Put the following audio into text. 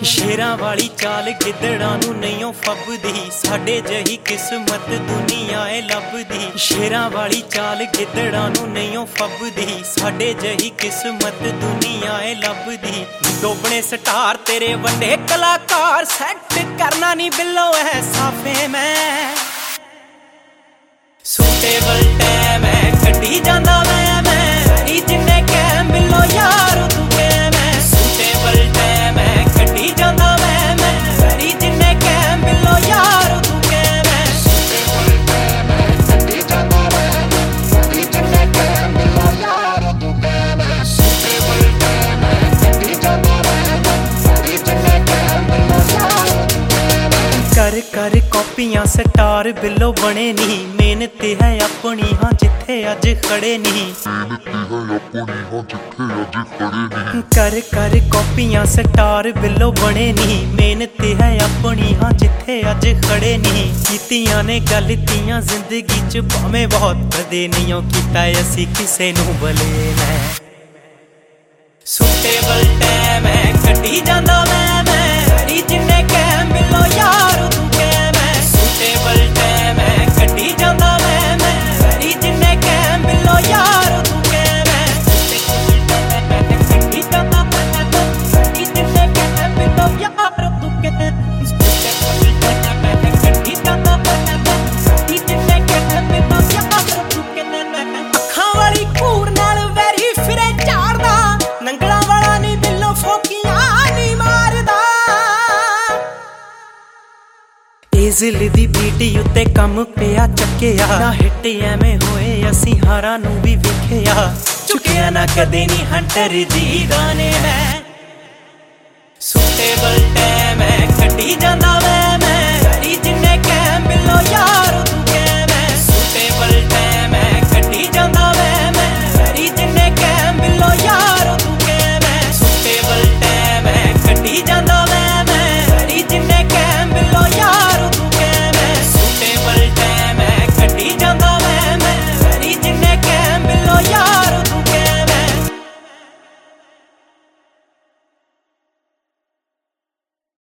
ਸ਼ੇਰਾਂ ਵਾਲੀ ਚਾਲ ਗਿੱਦੜਾਂ ਨੂੰ ਨਹੀਂ ਫੱਬਦੀ, ਸਾਡੇ ਜਹੀ ਕਿਸਮਤ ਦੁਨੀਆ ਏ ਲੱਭਦੀ। ਸ਼ੇਰਾਂ ਵਾਲੀ ਚਾਲ ਗਿੱਦੜਾਂ ਨੂੰ ਨਹੀਂ ਫੱਬਦੀ, ਸਾਡੇ ਜਹੀ ਕਿਸਮਤ ਦੁਨੀਆ ਏ ਲੱਭਦੀ। ਡੋਬਣੇ ਸਟਾਰ ਤੇਰੇ ਵੱਡੇ ਕਲਾਕਾਰ, ਸੈੱਟ ਕਰਨਾ ਨਹੀਂ ਬਿੱਲੋ ਐ ਸਾਫੇ ਮੈਂ। ਸੁਟੇਬਲ ਟਾਈਮ ਐ ਕੱਢੀ ਜਾਂਦਾ ਮੈਂ ਜਿੰਨੇ ਕਹਿ ਬਿੱਲੋ ਯਾਰ ਤੂੰ ਕਹਿ ਮੈਂ। ਸੁਟੇਬਲ ਟਾਈਮ ਐ ਕੱਢੀ ਜਾਂਦਾ ਮੈਂ ਜਿੰਨੇ ਕਹਿ ਬਿੱਲੋ ਯਾਰ ਤੂੰ ਕਹਿ ਮੈਂ। ਸੁਟੇਬਲ ਟਾਈਮ ਐ ਕੱਢੀ ਜਾਂਦਾ ਮੈਂ ਜਿੰਨੇ ਕਹਿ ਬਿੱਲੋ ਯਾਰ ਤੂੰ ਕਹਿ ਮੈਂ। ਸੁਟੇਬਲ ਟਾਈਮ ਐ ਕੱਢੀ ਜਾਂਦਾ ਮੈਂ ਜਿੰਨੇ ਕਹਿ ਬਿੱਲੋ ਯਾਰ ਤੂੰ ਕਹਿ ਮੈਂ। ਕਰ ਕਰ ਕਾਪੀਆਂ ਸਟਾਰ ਬਿੱਲੋ ਬਣੇ ਨਹੀਂ, ਮਿਹਨਤ ਹੈ ਆਪਣੀ ਹਾਂ ਜਿੱਥੇ ਅੱਜ ਖੜੇ ਨਹੀਂ। ਕਰ ਕਰ ਕਾਪੀਆਂ ਸਟਾਰ ਬਿੱਲੋ ਬਣੇ ਨਹੀਂ, ਮਿਹਨਤ ਹੈ ਆਪਣੀ ਹਾਂ ਜਿੱਥੇ ਅੱਜ ਖੜੇ ਨਹੀਂ। ਕੀਤੀਆਂ ਨੇ ਗਲਤੀਆਂ ਜ਼ਿੰਦਗੀ ਚ ਭਾਵੇਂ ਬਹੁਤ ਕਦੇ ਨਹੀਂ ਕੀਤਾ ਅਸੀਂ ਕਿਸੇ ਨੂੰ ਬਲੇ ਮੈਂ। ਸੁਟੇਬਲ ਟਾਈਮ ਐ ਕੱਢੀ ਜਾਂਦਾ ਮੈਂ ਜਿੰਨੇ ਕਹਿ ਬਿੱਲੋ ਯਾਰ ਤੂੰ ਕਹਿ ਮੈਂ। ਸੁਟੇਬਲ ਟਾਈਮ ਐ ਕੱਢੀ ਜਾਂਦਾ ਮੈਂ ਜਿੰਨੇ ਕਹਿ ਬਿੱਲੋ ਯਾਰ ਤੂੰ ਕਹਿ ਮੈਂ। ਕੱਢੀ ਜਾਂਦਾ ਮੈਂ ਜਿੰਨੇ ਕਹਿ ਬਿੱਲੋ ਯਾਰ ਤੂੰ ਕਹਿ। ਕੱਢੀ ਜਾਂਦਾ ਮੈਂ ਜਿੰਨੇ ਕਹਿ ਬਿੱਲੋ ਯਾਰ ਤੂੰ ਕਹਿ। ਅੱਖਾਂ ਵਾਲੀ ਘੂਰ ਨਾਲ ਵੈਰੀ ਫਿਰੇ ਝਾੜਦਾ, ਨੰਗਲਾਂ ਵਾਲਾ ਨੀ ਬਿੱਲੋ ਫੋਕੀਆਂ ਨੀ ਮਾਰਦਾ। ਏਜ਼ਲ ਦੀ ਬੀਟੀ ਉੱਤੇ ਕੰਮ ਪਿਆ ਚੱਕਿਆ, ਨਾ ਹਿੱਟ ਐਵੇਂ ਹੋਏ ਅਸੀਂ ਹਾਰਾਂ ਨੂੰ ਵੀ ਵੇਖਿਆ। ਚੁੱਕਿਆ ਨਾ ਕਦੇ ਨੀ ਹੰਟਰ ਜੀ ਗਾਣੇ ਮੈਂ। ਸੁਟੇਬਲ ਟਾਈਮ ਐ ਕੱਢੀ ਜਾਂਦਾ ਮੈਂ